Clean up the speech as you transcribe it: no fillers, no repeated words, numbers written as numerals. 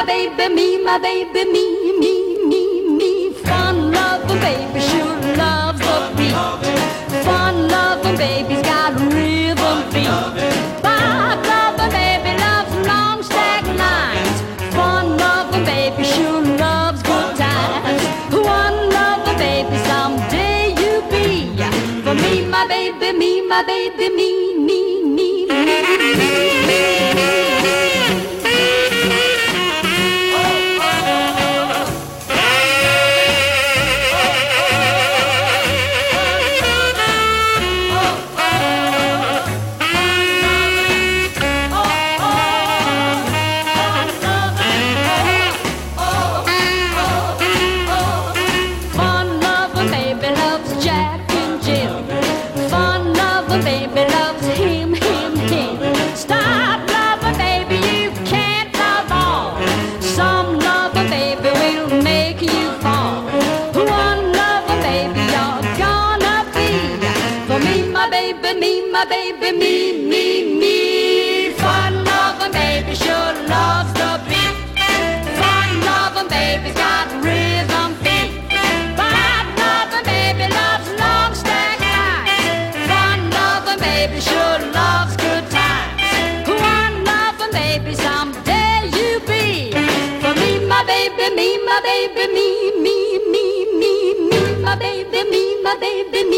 my baby, me. Fun loving baby sure loves the beat. Fun loving baby's got rhythm feet. Bob loving baby loves long stack lines. Fun loving baby sure loves good times. One loving baby someday you be. For me, my baby, me. Baby loves him. Stop loving, baby, you can't love all. Some loving, baby, will make you fall. One loving, baby, you're gonna be. For me, my baby, me. Fun loving, baby, sure loves the beat. Fun loving, baby's got rhythm feet. Bad loving, baby, loves long stack lines. Fun loving, baby, sure loves good times. One loving, baby, someday you be. For me, my baby, me. My baby, me.